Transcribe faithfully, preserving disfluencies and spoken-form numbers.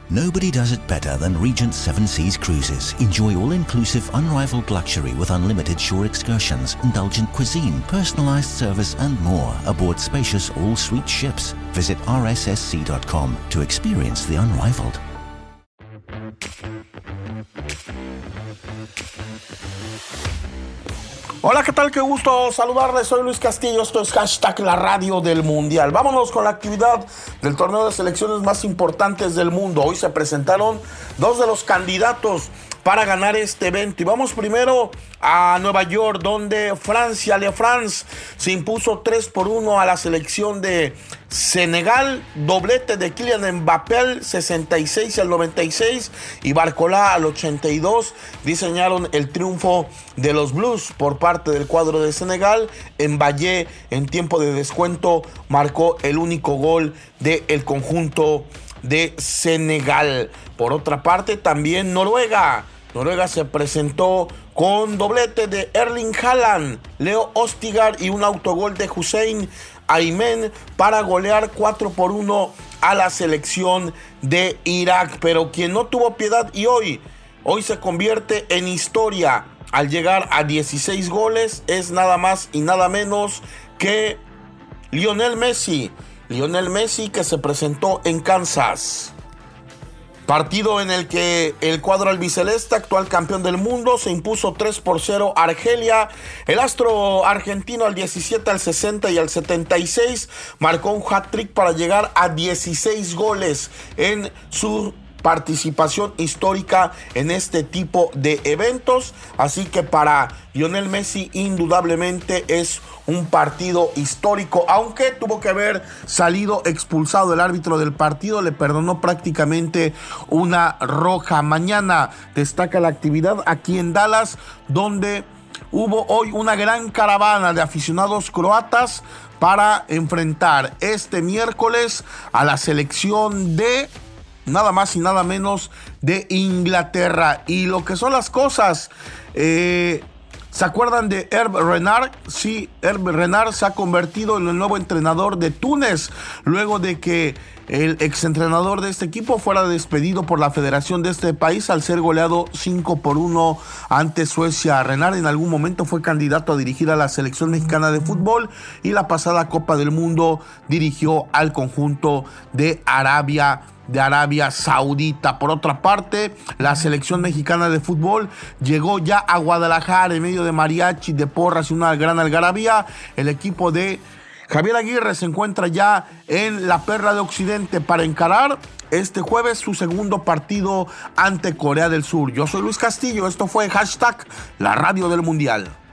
Nobody does it better than Regent Seven Seas Cruises. Enjoy all-inclusive, unrivaled luxury with unlimited shore excursions, indulgent cuisine, personalized service and more aboard spacious all-suite ships. Visit r s s c dot com to experience the unrivaled. Hola, ¿qué tal? Qué gusto saludarles. Soy Luis Castillo. Esto es Hashtag La Radio del Mundial. Vámonos con la actividad del torneo de selecciones más importantes del mundo. Hoy se presentaron dos de los candidatos para ganar este evento. Y vamos primero a Nueva York, donde Francia, Le France, se impuso tres por uno a la selección de Senegal. Doblete de Kylian Mbappé al sesenta y seis y al noventa y seis y Barcola al ochenta y dos diseñaron el triunfo de los Blues por parte del cuadro de Senegal. Mbappé, en tiempo de descuento, marcó el único gol del conjunto de Senegal. Por otra parte, también Noruega. Noruega se presentó con doblete de Erling Haaland, Leo Østigard y un autogol de Hussein Aymen para golear cuatro por uno a la selección de Irak. Pero quien no tuvo piedad y hoy, hoy se convierte en historia al llegar a dieciséis goles es nada más y nada menos que Lionel Messi. Lionel Messi, que se presentó en Kansas. Partido en el que el cuadro albiceleste, actual campeón del mundo, se impuso tres por cero a Argelia. El astro argentino al diecisiete, al sesenta y al setenta y seis marcó un hat-trick para llegar a dieciséis goles en su participación histórica en este tipo de eventos. Así que para Lionel Messi indudablemente es un partido histórico, aunque tuvo que haber salido expulsado el árbitro del partido, le perdonó prácticamente una roja. Mañana destaca la actividad aquí en Dallas, donde hubo hoy una gran caravana de aficionados croatas para enfrentar este miércoles a la selección de nada más y nada menos de Inglaterra. Y lo que son las cosas, eh, ¿se acuerdan de Hervé Renard? Sí, Hervé Renard se ha convertido en el nuevo entrenador de Túnez, luego de que el exentrenador de este equipo fuera despedido por la federación de este país al ser goleado cinco por uno ante Suecia. Renard en algún momento fue candidato a dirigir a la selección mexicana de fútbol y la pasada Copa del Mundo dirigió al conjunto de Arabia de Arabia Saudita. Por otra parte, la selección mexicana de fútbol llegó ya a Guadalajara en medio de mariachi, de porras y una gran algarabía. El equipo de Javier Aguirre se encuentra ya en la Perla de Occidente para encarar este jueves su segundo partido ante Corea del Sur. Yo soy Luis Castillo, esto fue Hashtag La Radio del Mundial.